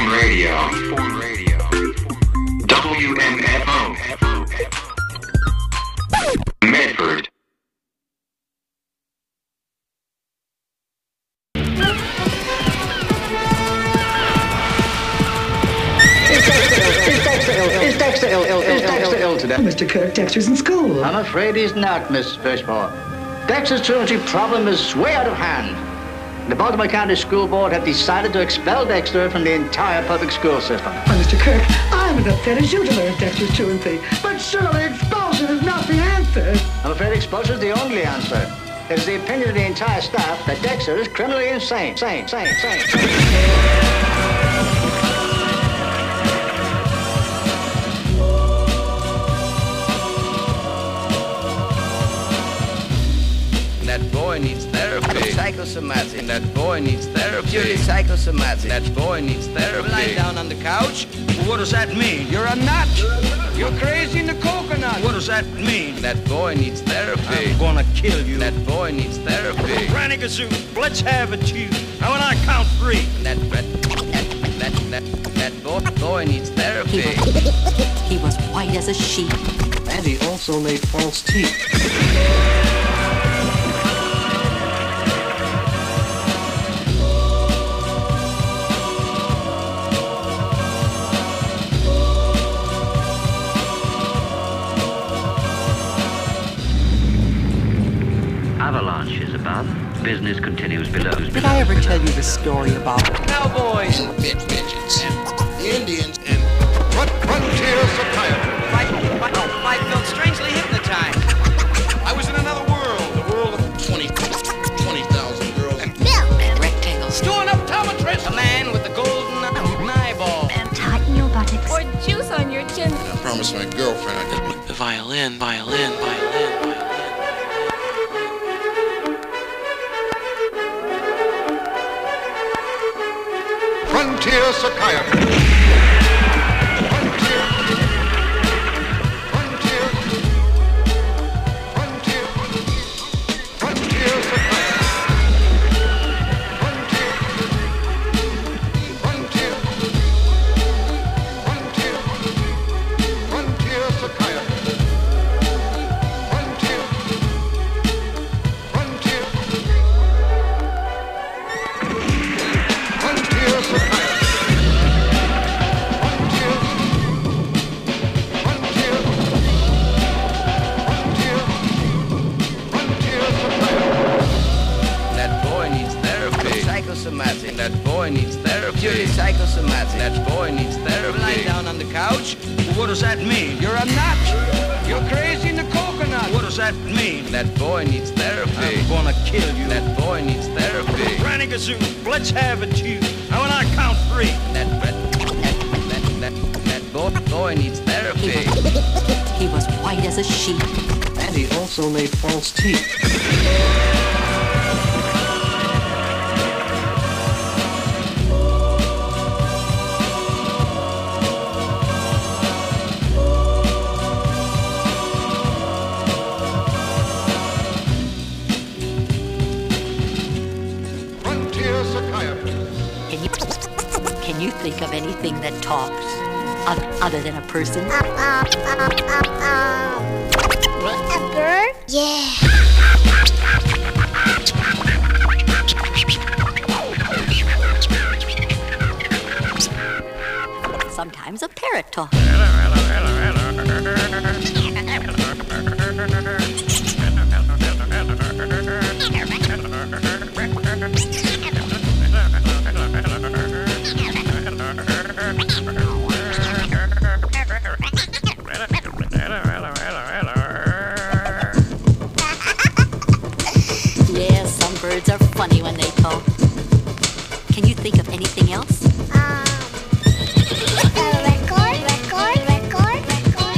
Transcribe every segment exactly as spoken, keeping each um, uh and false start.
Freeform Radio. W M F O. Medford. Is Dexter ill? Is Dexter ill today? Mister Kirk, Dexter's in school. I'm afraid he's not, Miss Fishmore. Dexter's truancy problem is way out of hand. The Baltimore County School Board have decided to expel Dexter from the entire public school system. Well, Mister Kirk, I'm as upset as you to learn Dexter's truancy. But surely expulsion is not the answer. I'm afraid expulsion is the only answer. It is the opinion of the entire staff that Dexter is criminally insane. Sane, sane, sane, sane. That boy needs therapy. Psychosomatic. That boy needs therapy. Purely psychosomatic. That boy needs therapy. Lying down on the couch. Well, what does that mean? You're a nut. You're crazy in the coconut. What does that mean? That boy needs therapy. I'm gonna kill you. That boy needs therapy. Granny Gazoo, let's have it, you. Now when I count three. That that that that that boy boy needs therapy. He was, he was white as a sheet. And he also made false teeth. Avalanche is above. Business continues below. Did I ever tell you the story about Cowboys and midgets and Indians and frontier psychiatry? I felt strangely hypnotized. I was in another world, the world of twenty thousand girls. and Bill and rectangles? doing optometrist. A man with a golden eyeball. And tighten your buttocks. Or juice on your chin. I promised my girlfriend I did. The violin, violin, violin, violin. Frontier psychiatry. Frontier. Frontier. Frontier. Frontier psychiatry. Frontier. Frontier. Frontier. Frontier psychiatry. Frontier. Frontier. Frontier psychiatry. Psychosomatic. That boy needs therapy. Purely psychosomatic. That boy needs therapy. Lying down on the couch. Well, what does that mean? You're a nut. You're crazy in the coconut. What does that mean? That boy needs therapy. I'm gonna kill you. That boy needs therapy. Granny Gazoo, let's have it, you. Now when I count three. That that that that that boy boy needs He therapy. was, he was white as a sheet. And he also made false teeth. Frontier psychiatry. Can you, can you think of anything that talks oth- other than a person? A bird? Yeah. Sometimes a parrot talks. Yeah, some birds are funny when they talk. Can you think of anything else? Record, record, record, record.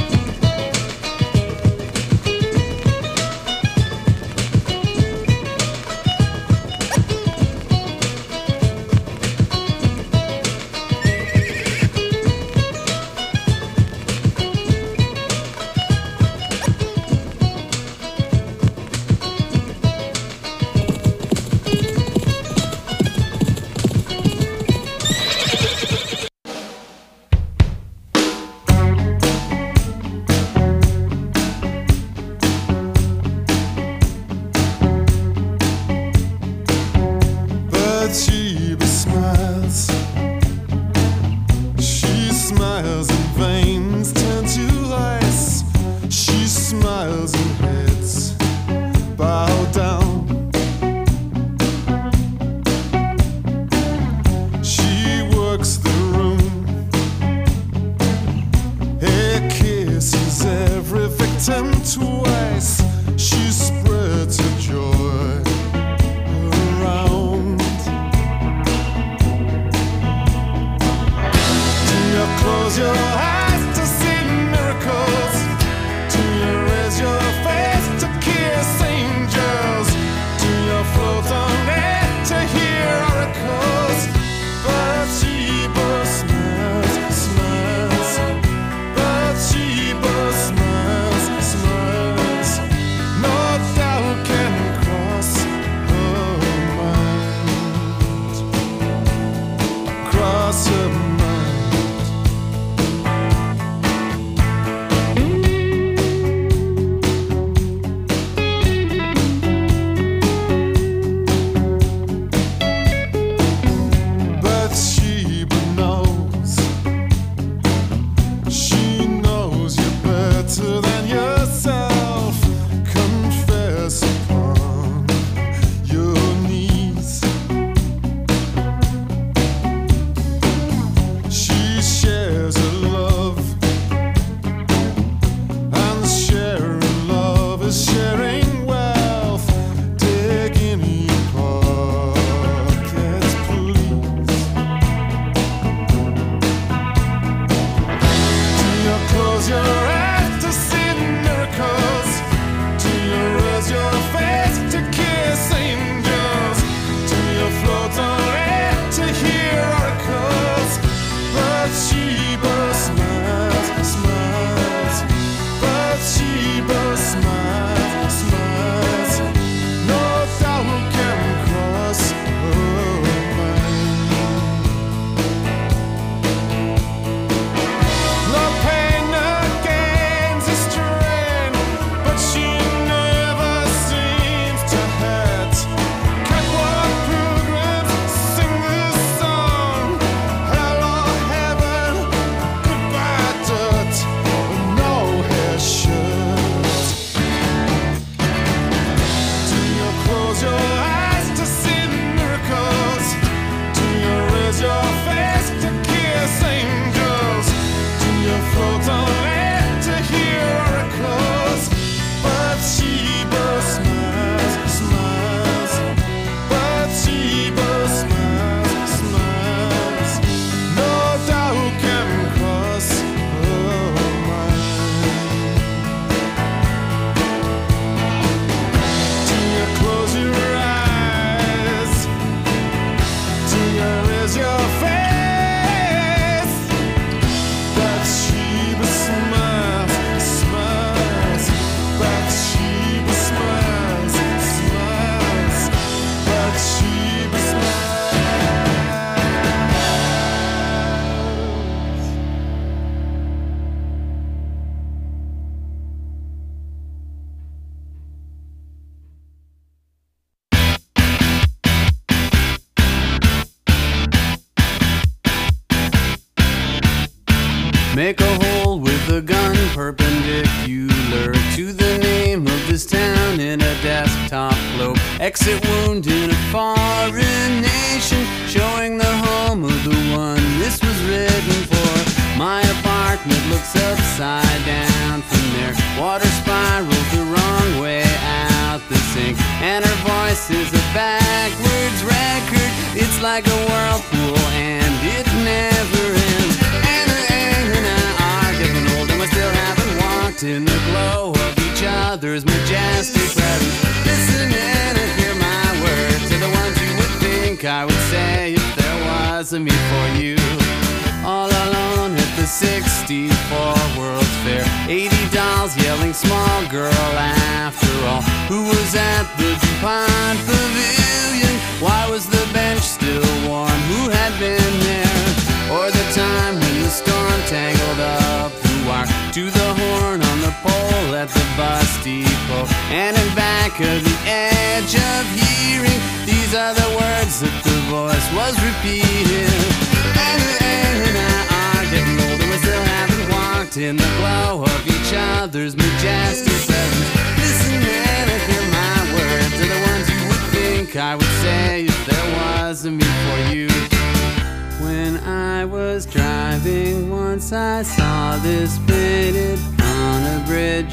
Make a hole with a gun perpendicular to the name of this town in a desktop globe. Exit wound in a foreign nation, showing the home of the one this was written for. My apartment looks upside down from there. Water spirals the wrong way out the sink, and her voice is a backwards record. It's like a whirlpool and it never ends. And, and, and I are getting old and we still haven't walked in the glow of each other's majestic presence. Listen and hear my words to the ones you would think I would say if there was a me for you. All alone at the sixty-four World's Fair, eighty dolls yelling small girl after all. Who was at the DuPont Pavilion? Why was the bench still warm? Who had been there? Or the time when the storm tangled up the wire to the horn on the pole at the bus depot. And in back of the edge of hearing, these are the words that the voice was repeating. And, and I are getting old and we still haven't walked in the glow of each other's majestic presence. Listen and hear my words are the ones you would think I would say if there was a me for you. When I was driving once I saw this painted on a bridge.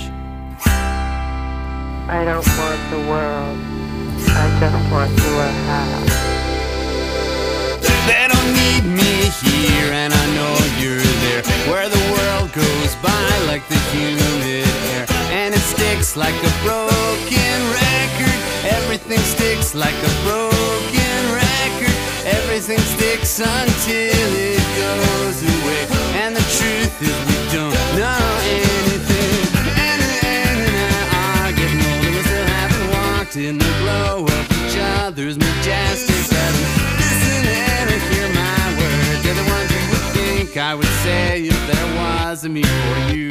I don't want the world, I just want you a house. They don't need me here and I know you're there, where the world goes by like the humid air, and it sticks like a broken record. Everything sticks like a broken record. Everything sticks until it goes away. And the truth is we don't know anything. And, and, and I are getting old and we still haven't walked in the glow of each other's majestic presence. Listen and hear my words, they're the ones you would think I would say if there was a me for you.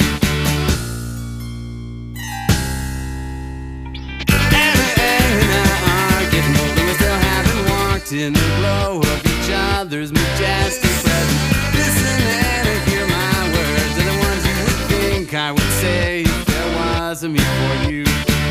And, and I are getting old and we still haven't walked in the glow of each other's majestic presence. Listen and hear my words, they're the ones you would think I would say if there was a me for you.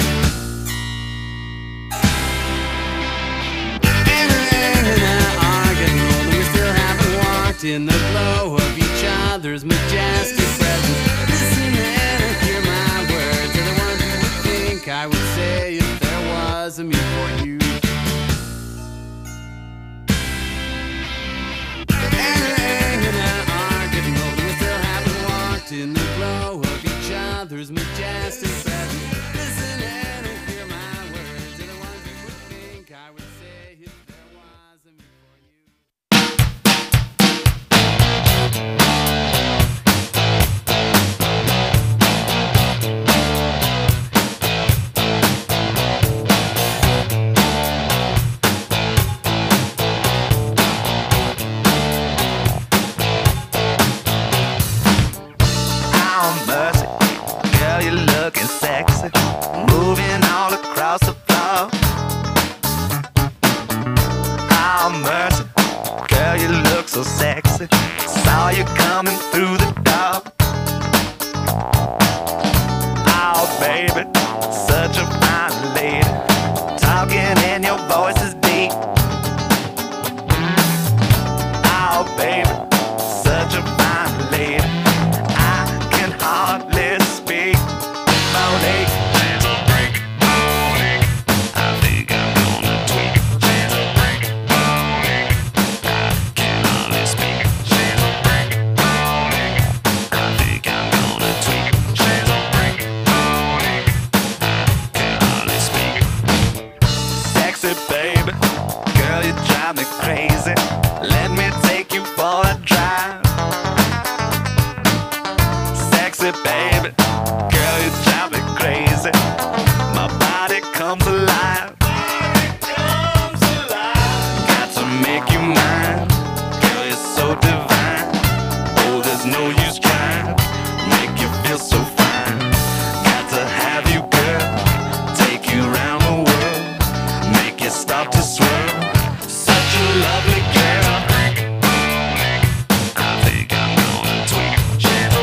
In the glow of each other's majestic presence. Listen and hear my words, they're the ones you would think I would say if there was a me for you. And I are getting old and we still haven't walked in the glow of each other's majestic presence. Listen and hear my words, they're the ones you would think I would say if there was a me for you. So sexy, saw you coming through the door. Oh baby, such a fine lady, talking and your voice is deep. Oh baby, such a fine lady, I can hardly speak. Monique, chance will break. Monique, I think I'm gonna tweak. Chance will break. Monique, I can hardly speak. Chance will break. Monique, I think I'm gonna tweak. Chance will break. Monique, I can hardly speak. Sexy baby, girl you drive me crazy. Let me take you for a drive. Sexy baby, girl you drive me crazy. My body comes alive. Got to make you mine. Girl you're so divine. Oh there's no use trying. Make you feel so fine. Got to have you girl. Take you around the world. Make you stop to swirl. Such a lovely girl. I think I'm gonna tweak.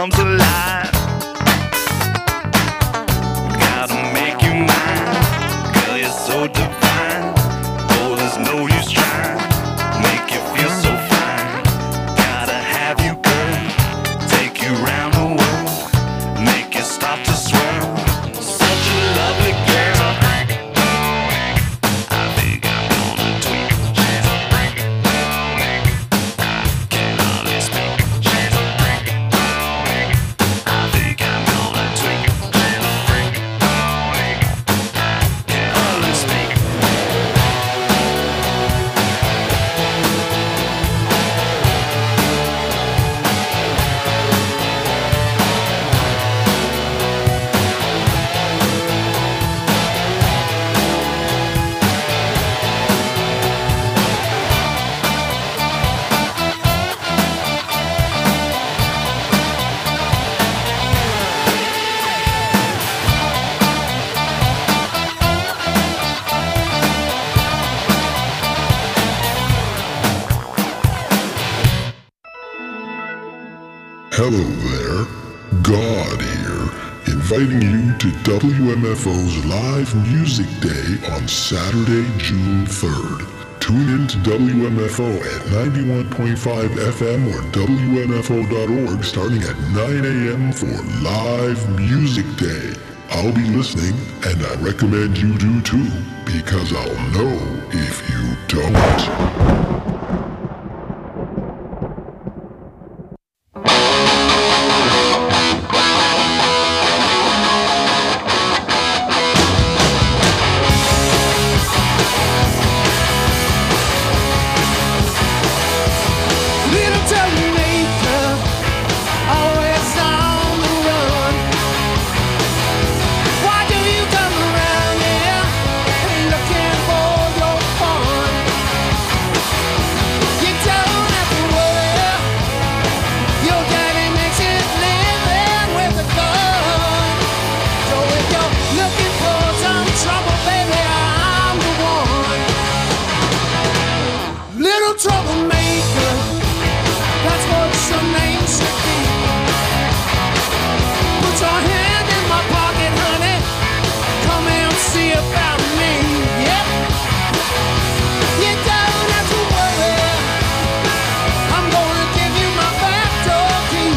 comes alive. Gotta make you mine, girl, you're so divine. Oh, there's no use trying, make you feel so fine. Gotta have you, girl, take you round the world, make you stop to swirl. Such a lovely girl. I think I'm gonna tweak. Can't hardly speak. I think I'm gonna tweak. Can't hardly speak. Hello there, God here, inviting you to W M F O's Live Music Day on Saturday, June third. Tune in to W M F O at ninety-one point five F M or W M F O dot org starting at nine A M for Live Music Day. I'll be listening, and I recommend you do too, because I'll know if you don't. Little Terminator, always on the run. Why do you come around here looking for your fun? You don't have to worry, your daddy makes it living with a gun. So if you're looking for some trouble, baby, I'm the one. Little troublemaker, that's what your name should be. Put your hand in my pocket, honey. Come and see about me. Yep. You don't have to worry. I'm gonna give you my back door key.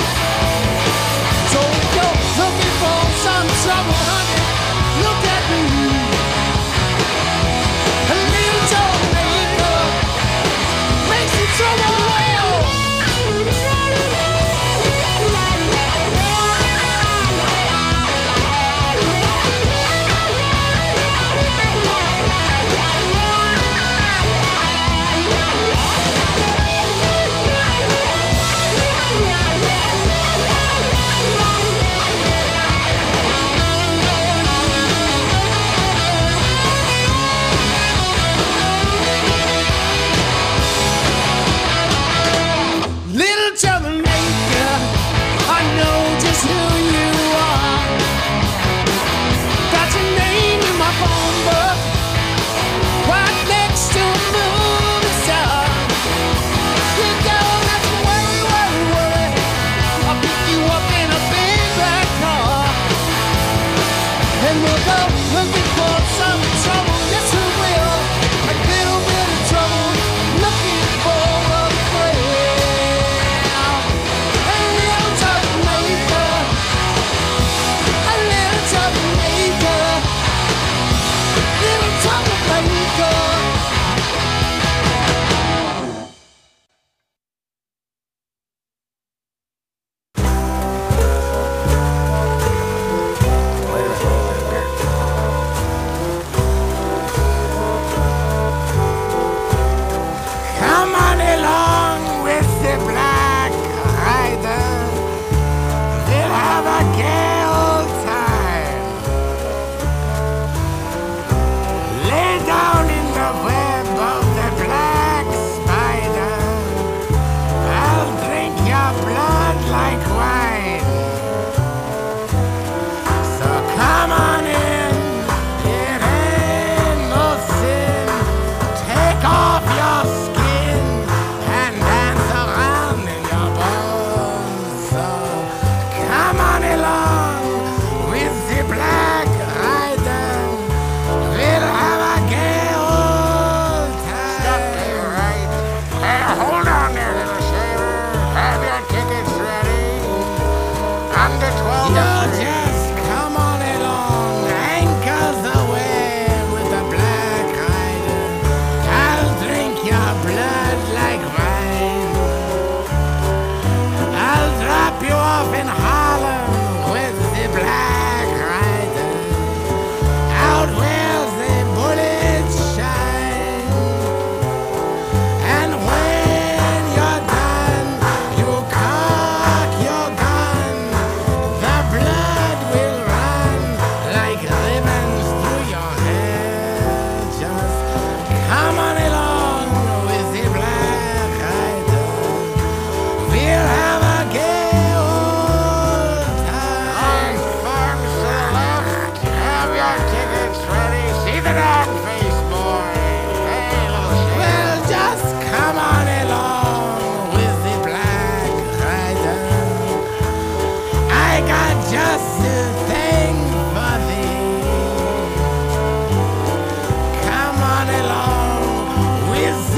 So if you're looking for some trouble, honey, look at me. A little troublemaker.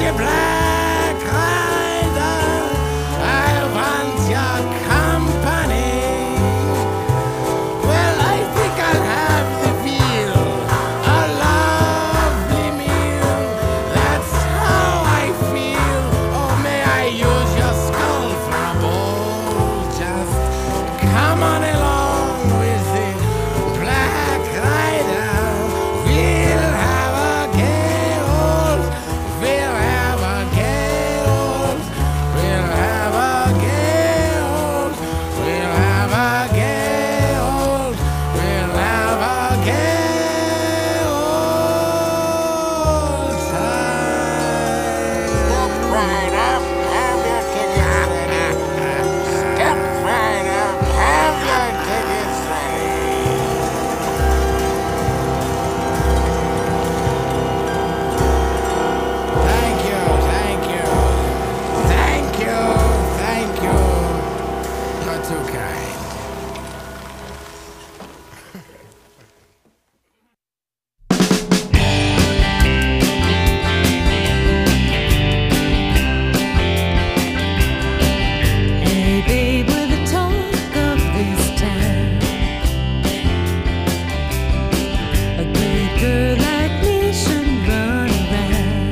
you black rider, I want your company. Well, I think I'll have the feel, a lovely meal. That's how I feel. Oh, may I use your skull for a bowl? Just come on along with the black rider. We'll have a gay old, we'll have a gay old, we'll have a gay old, we'll have a gay old, we'll have a gay old time. Step right up, have your tickets ready. Step right up, have your tickets ready. Thank you, thank you, thank you, thank you. You're too kind. Hey babe, we're the talk of this town. A good girl like me should run around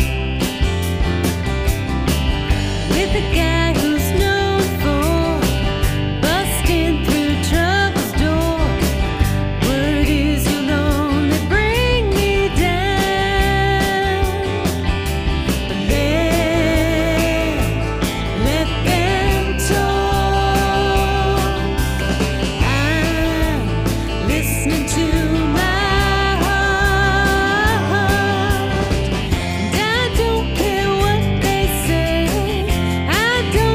with a guy who's known for busting through trouble's door. Word is you'll only bring me down. But let, let them talk. I'm listening to my heart. And I don't care what they say. I don't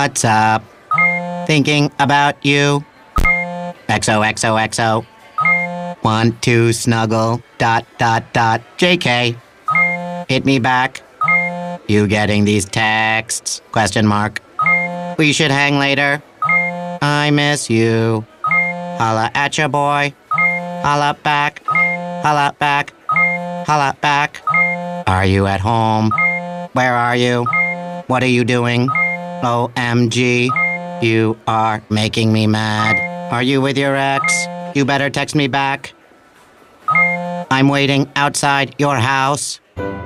What's up? Thinking about you. X O X O X O. Want to snuggle. Dot dot dot. J K. Hit me back. You getting these texts? Question mark. We should hang later. I miss you. Holla at ya, boy. Holla back. Holla back. Holla back. Are you at home? Where are you? What are you doing? O M G. You are making me mad. Are you with your ex? You better text me back. I'm waiting outside your house.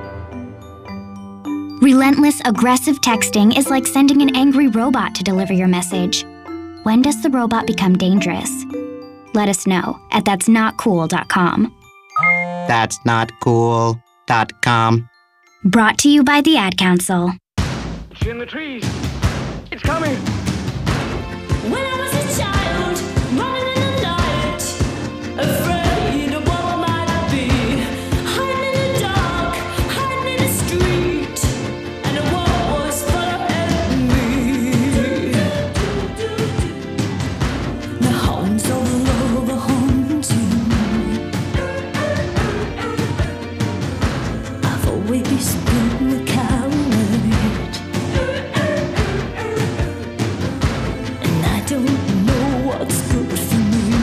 Relentless, aggressive texting is like sending an angry robot to deliver your message. When does the robot become dangerous? Let us know at that's not cool dot com. That's not cool dot com. Brought to you by the Ad Council. It's in the trees. It's coming. When I was a child, running in the night, afraid of what I might be, hiding in the dark, hiding in the street, and the world was following me. The hounds of love are haunting. I've always been the coward. Don't know what's good for me.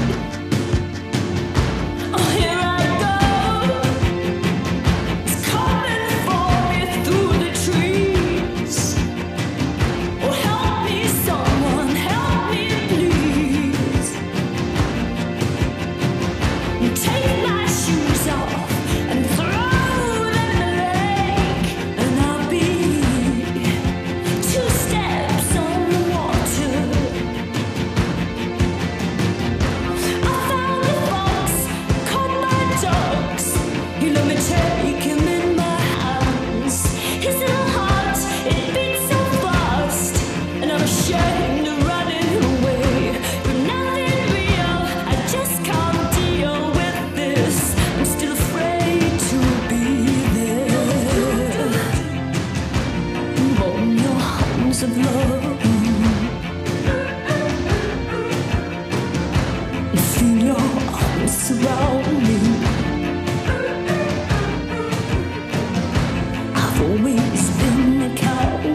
Oh, here I go. It's coming for me through the trees. Oh, help me, someone, help me, please. Take my shoes off and throw them in the lake, and I'll be two steps on the water. You let me take him in my hands. His little heart, it beats so fast, and I'm ashamed of running away. But nothing real, I just can't deal with this. I'm still afraid to be there. On your arms of love, feel your arms surround me. Always been a coward.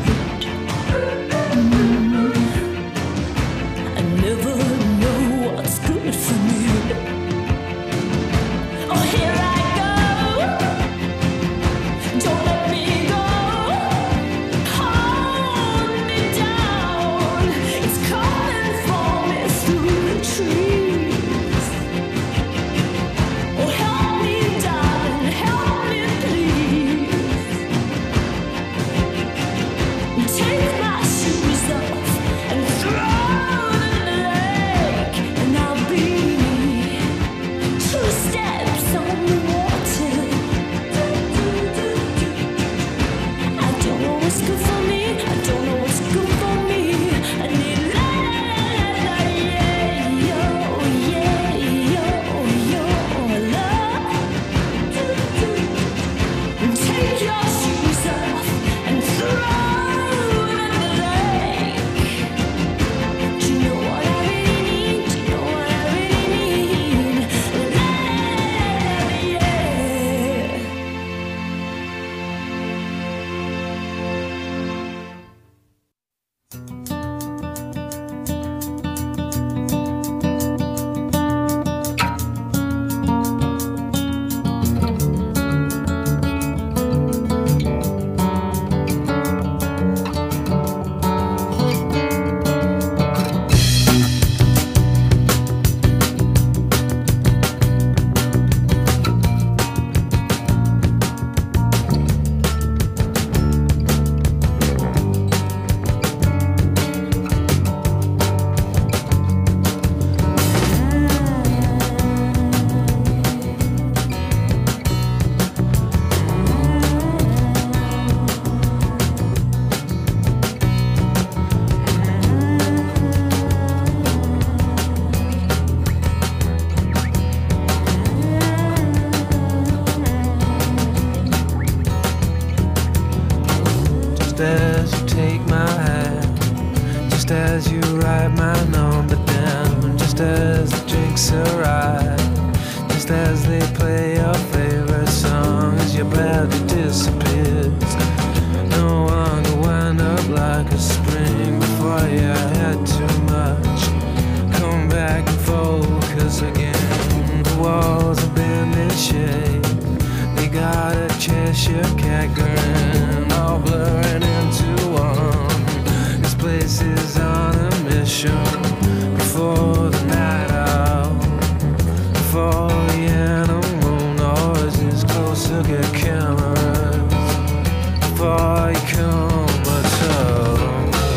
Mm. I never know what's good for me. Oh, here I go. Don't let me go. Hold me down. It's coming for me through the trees. write my number down just as the drinks arrive, just as they play your favorite song as your body disappears. No one to wind up like a spring before you had too much. Come back and focus again. The walls have been in shape. They got a Cheshire cat grin, all blurring into one. This place is on a mission. Before the night out, before the animal noises closer get cameras, before you come at all.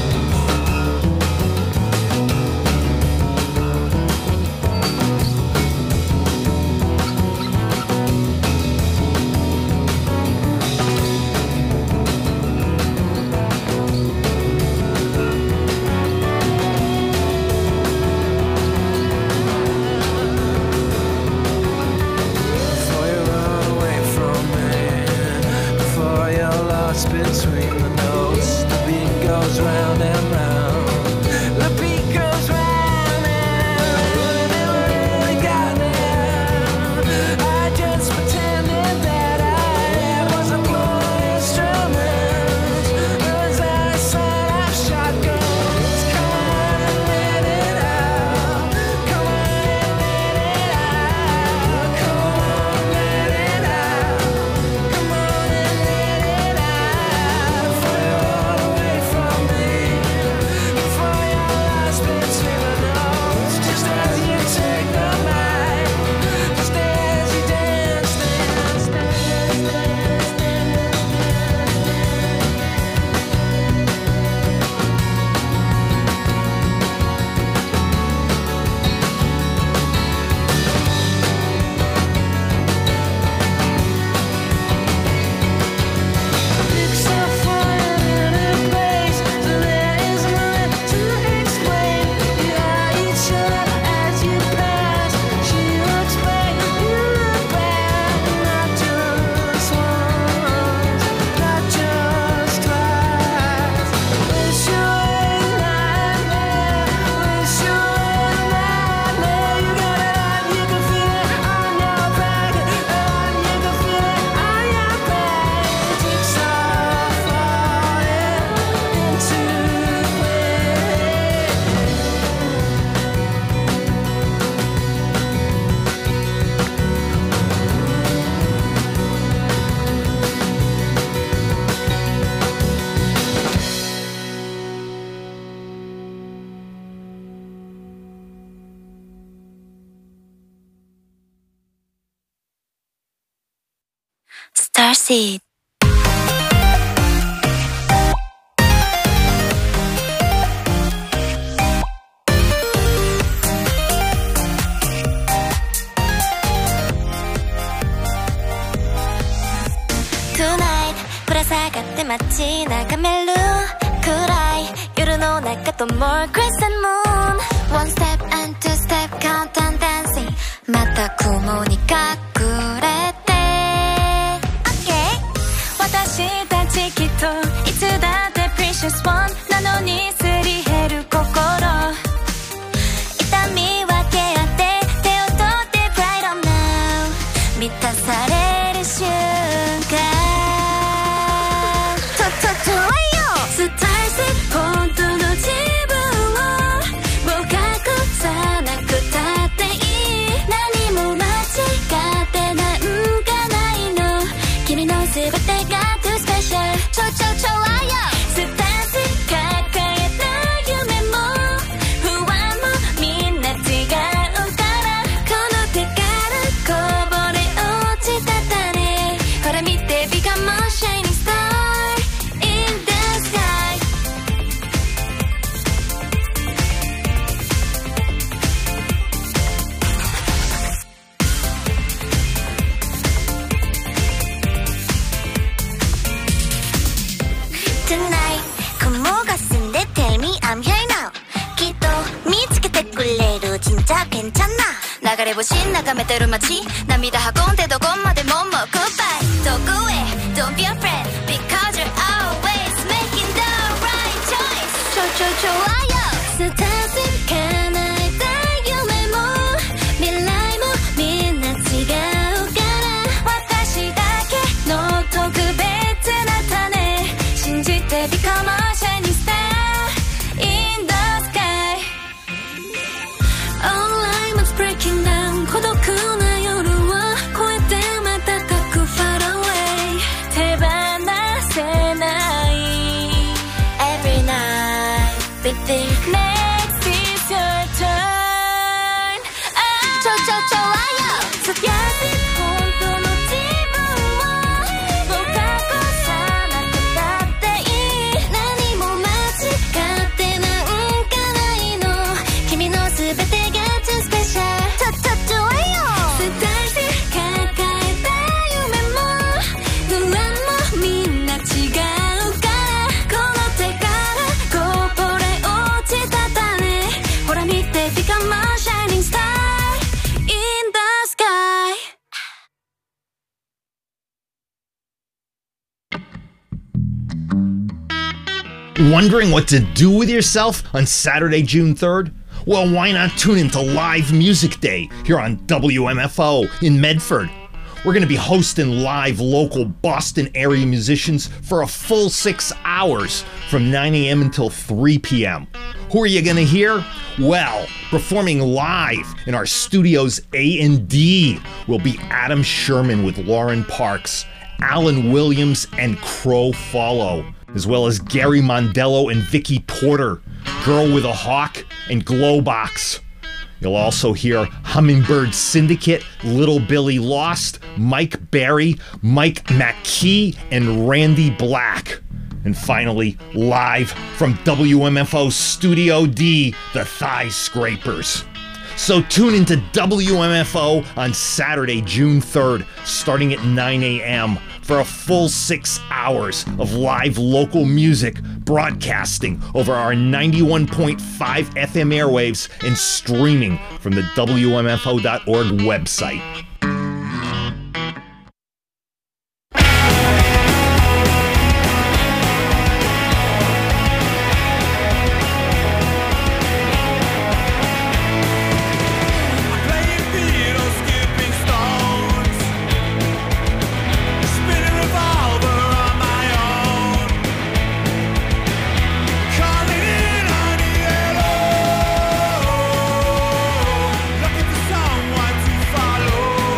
Between the notes, the beat goes round and round. The beat goes round and round. Never really got there. I just pretended that I was a blowing instrument. As I set up shotguns, come on and let it out. Come on and let it out. Come on and let it out. Come on and let it out. Starseed. Tonight ぶら下がって街眺める暗い夜の中と more crescent moon One step and two step count on dancing また雲に隠れて Okay 私たちきっといつだって precious one なのにすり減る心痛み分け合って手を取って right on now 満たされる瞬間本当の自分をもう隠さなくたっていい何も間違ってなんかないの君の全てが too special 超超超愛よスタンス抱えた夢も不安もみんな違うからこの手からこぼれ落ちた種ほら見て become a shining star Tonight 雲が澄んで Tell me I'm here now きっと見つけてくれる진짜 괜찮아流れ星眺めてる街涙運んでどこまでももう Goodbye どこへ Don't be afraid Because you're always making the right choice 超超超愛よスターズ叶えた夢も未来もみんな違うから私だけの特別な種信じて Become a shining star in the sky All light was breaking down 孤独な夜は越えて瞬く far away 手放せない Every night we think next is your turn ちょちょちょわよ付き合って本当の自分をもう過去さなくたっていい何も間違ってなんかないの君の全てが too special ちょちょちょわよ世界中抱えた夢も不安もみんな違うからこの手からこぼれ落ちた種ほら見て Become a shining star in the sky Wondering what to do with yourself on Saturday, June third? Well, why not tune into Live Music Day here on W M F O in Medford? We're going to be hosting live local Boston area musicians for a full six hours from nine a.m. until three p.m. Who are you going to hear? Well, performing live in our studio's A and D will be Adam Sherman with Lauren Parks, Alan Williams, and Crow Follow, as well as Gary Mondello and Vicky Porter, Girl with a Hawk, and Glowbox. You'll also hear Hummingbird Syndicate, Little Billy Lost, Mike Berry, Mike McKee, and Randy Black. And finally, live from W M F O Studio D, the Thigh Scrapers. So tune into W M F O on Saturday, June third, starting at nine a.m. for a full six hours of live local music broadcasting over our ninety-one point five F M airwaves and streaming from the W M F O dot org website. Looking for someone to follow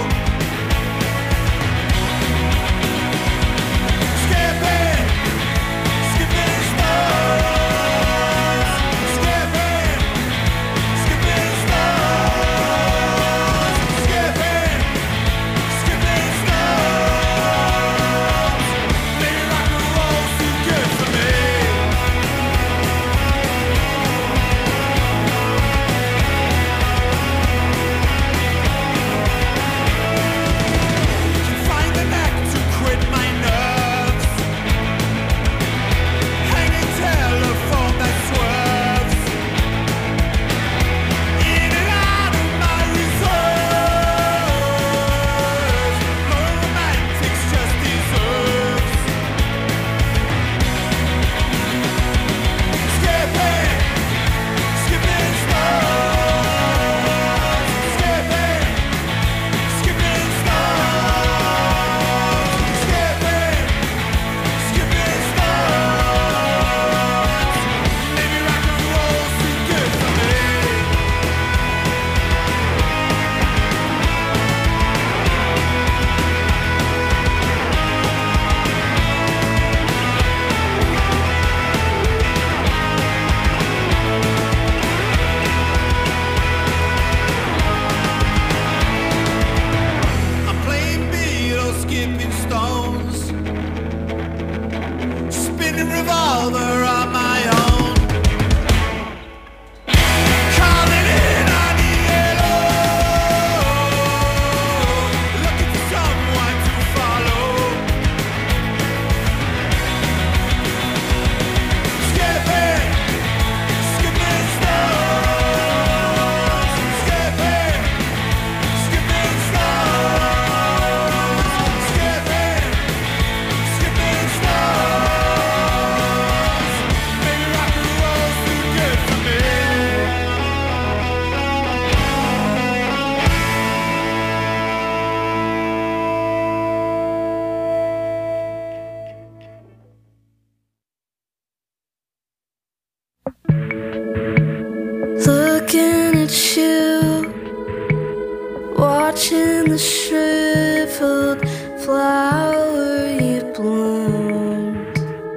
watching the shriveled flower you bloomed.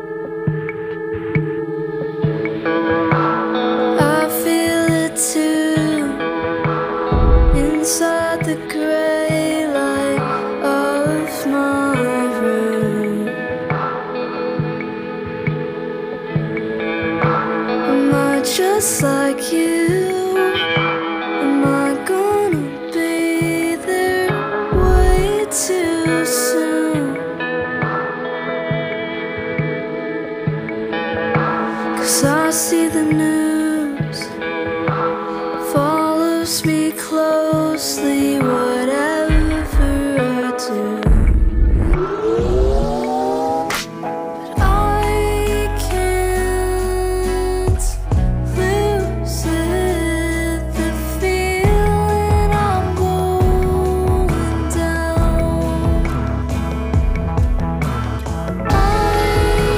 I feel it too inside the gray light of my room. Am I just like you? Am I gonna be there way too soon? 'Cause I see the news follows me closely, whatever I do. But I can't lose it, the feeling I'm going down. I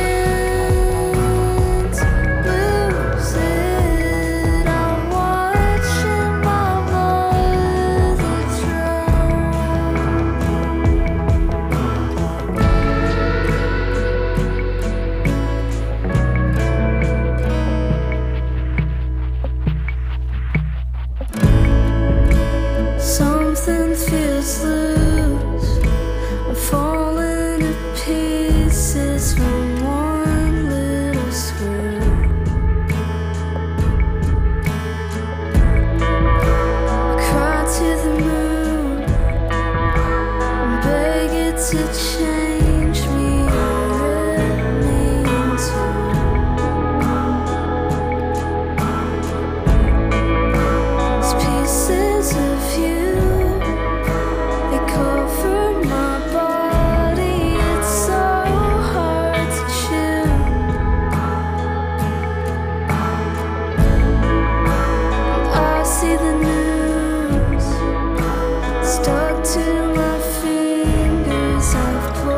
can't lose it, I'm watching my mother drown. Something feels loose, I'm falling to pieces from one little screw. I cry to the moon and beg it to change me or let me into. These pieces of you, they cover my body, it's so hard to chew. I see the news stuck to my fingers, I've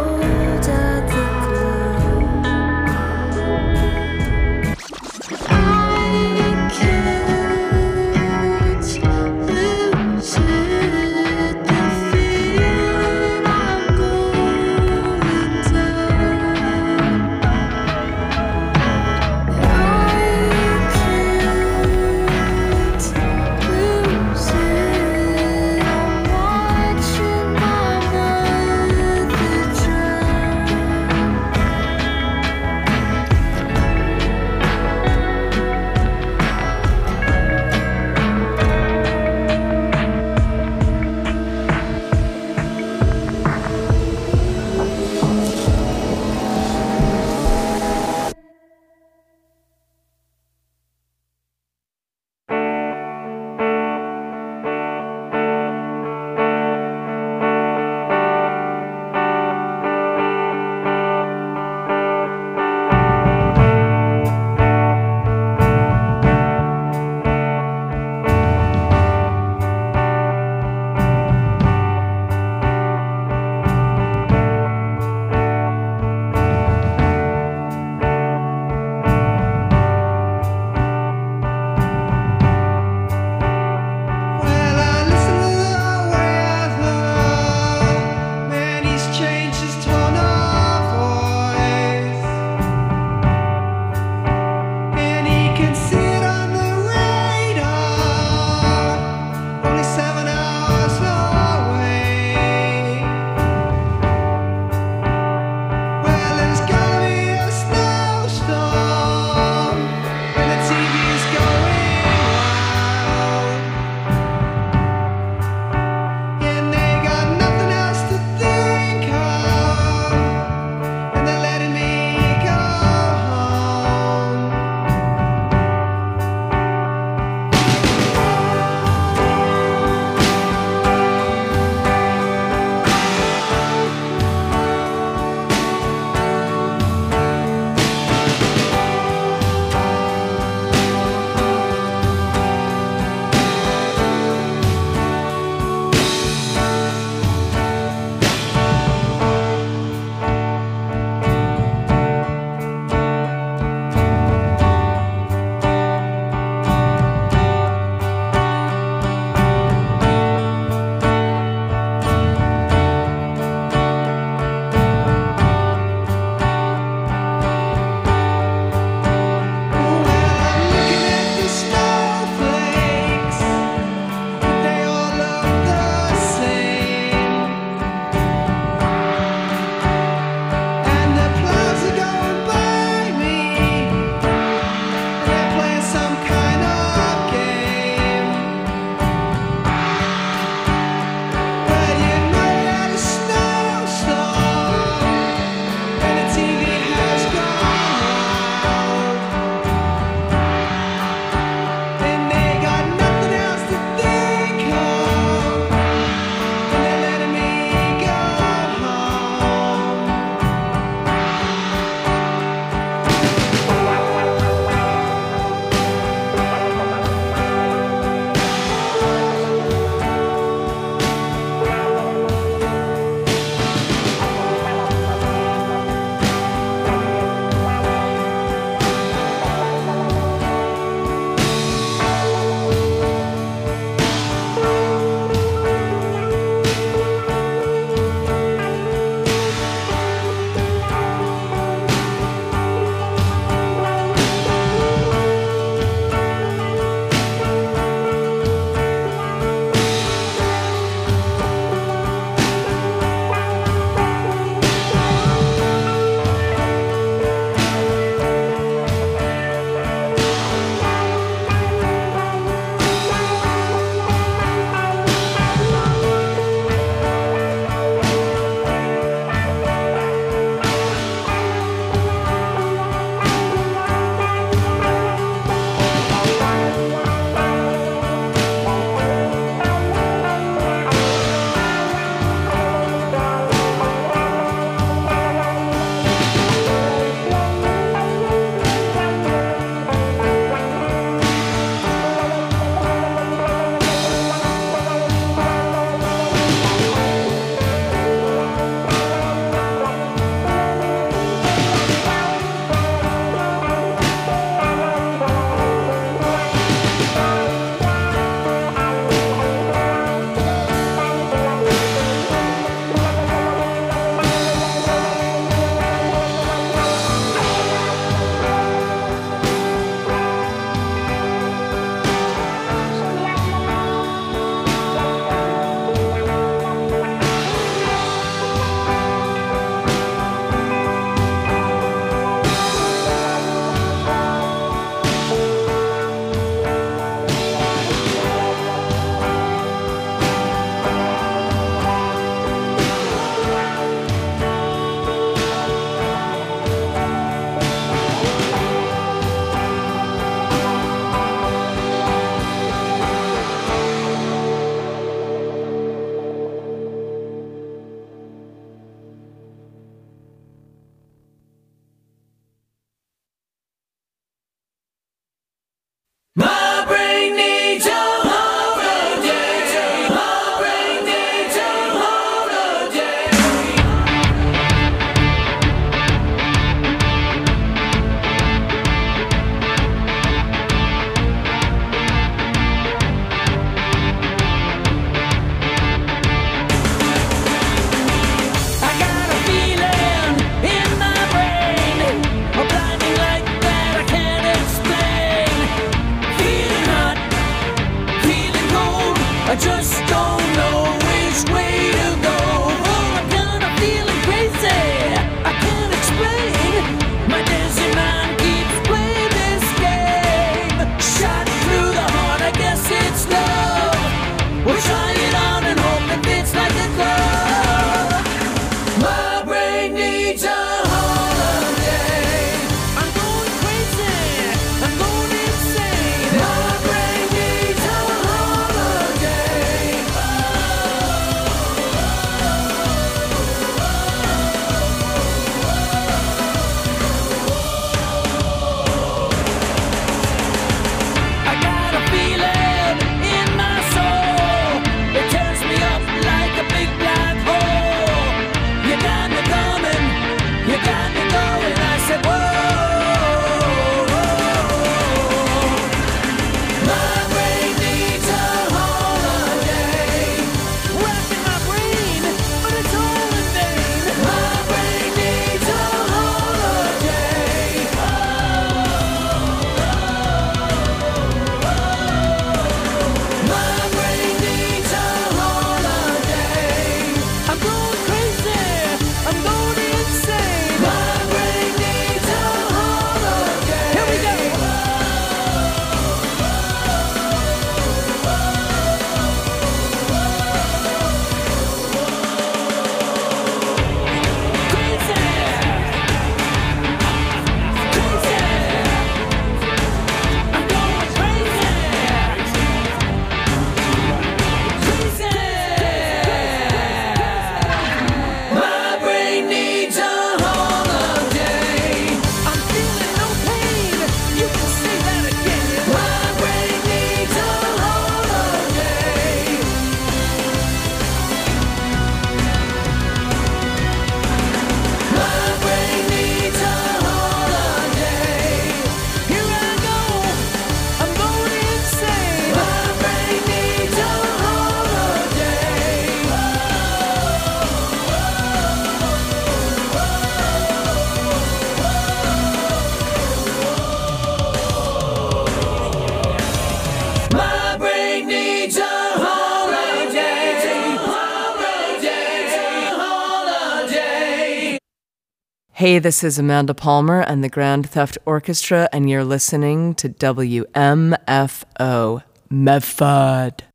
Hey, this is Amanda Palmer and the Grand Theft Orchestra, and you're listening to W M F O, Medford.